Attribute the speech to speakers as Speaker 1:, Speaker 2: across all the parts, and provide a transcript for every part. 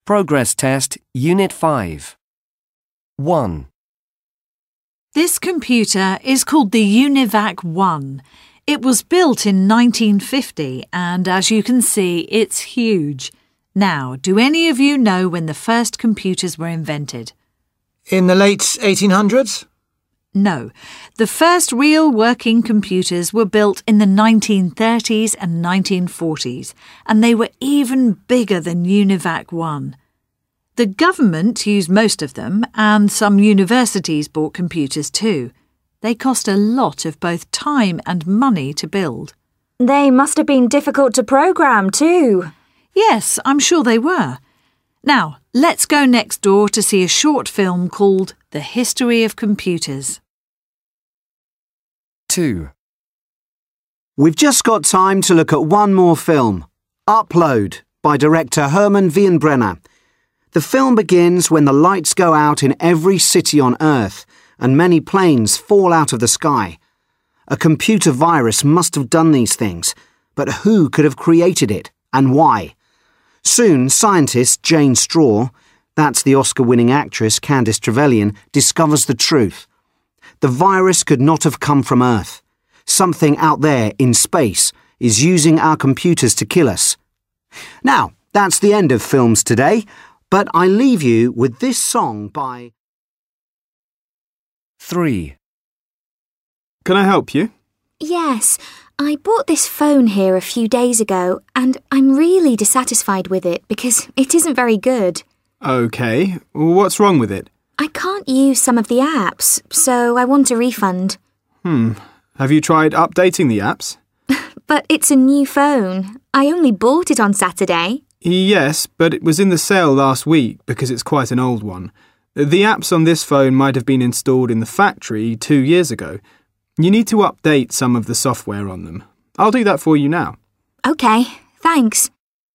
Speaker 1: Progress Test, Unit 5. 1.
Speaker 2: This computer is called the UNIVAC 1. It was built in 1950 and, as you can see, it's huge. Now, do any of you know when the first computers were invented?
Speaker 3: In the late 1800s?
Speaker 2: No. The first real working computers were built in the 1930s and 1940s, and they were even bigger than UNIVAC 1. The government used most of them, and some universities bought computers too. They cost a lot of both time and money to build.
Speaker 4: They must have been difficult to program too.
Speaker 2: Yes, I'm sure they were. Now, let's go next door to see a short film called The History of Computers.
Speaker 1: 2.
Speaker 5: We've just got time to look at one more film, Upload, by director Herman Wienbrenner. The film begins when the lights go out in every city on Earth and many planes fall out of the sky. A computer virus must have done these things, but who could have created it and why? Soon, scientist Jane Straw, that's the Oscar-winning actress Candice Trevelyan, discovers the truth. The virus could not have come from Earth. Something out there in space is using our computers to kill us. Now, that's the end of films today, but I leave you with this song by...
Speaker 1: 3.
Speaker 3: Can I help you?
Speaker 4: Yes, I bought this phone here a few days ago and I'm really dissatisfied with it because it isn't very good.
Speaker 3: OK. What's wrong with it?
Speaker 4: I can't use some of the apps, so I want a refund.
Speaker 3: Have you tried updating the apps?
Speaker 4: But it's a new phone. I only bought it on Saturday.
Speaker 3: Yes, but it was in the sale last week because it's quite an old one. The apps on this phone might have been installed in the factory 2 years ago. You need to update some of the software on them. I'll do that for you now.
Speaker 4: OK, thanks.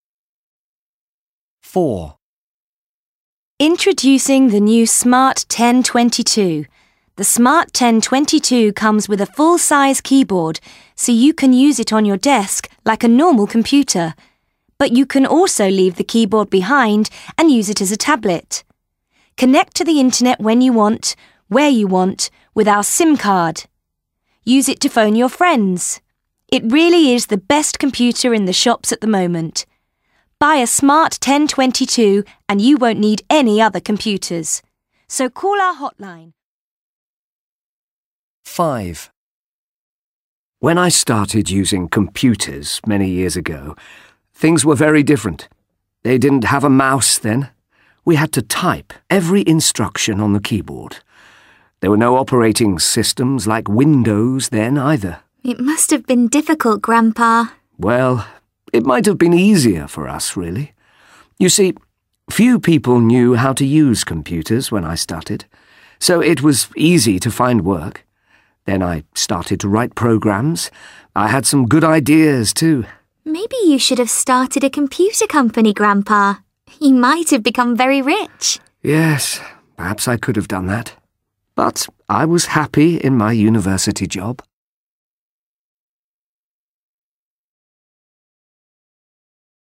Speaker 1: 4.
Speaker 6: Introducing the new Smart 1022. The Smart 1022 comes with a full-size keyboard, so you can use it on your desk like a normal computer. But you can also leave the keyboard behind and use it as a tablet. Connect to the internet when you want, where you want, with our SIM card. Use it to phone your friends. It really is the best computer in the shops at the moment. Buy a Smart 1022 and you won't need any other computers. So call our hotline.
Speaker 1: 5. When I started using computers many years ago, things were very different. They didn't have a mouse then. We had to type every instruction on the keyboard. There were no operating systems like Windows then either.
Speaker 4: It must have been difficult, Grandpa.
Speaker 1: Well, it might have been easier for us, really. You see, few people knew how to use computers when I started, so it was easy to find work. Then I started to write programs. I had some good ideas too.
Speaker 4: Maybe you should have started a computer company, Grandpa. You might have become very rich.
Speaker 1: Yes, perhaps I could have done that. But I was happy in my university job.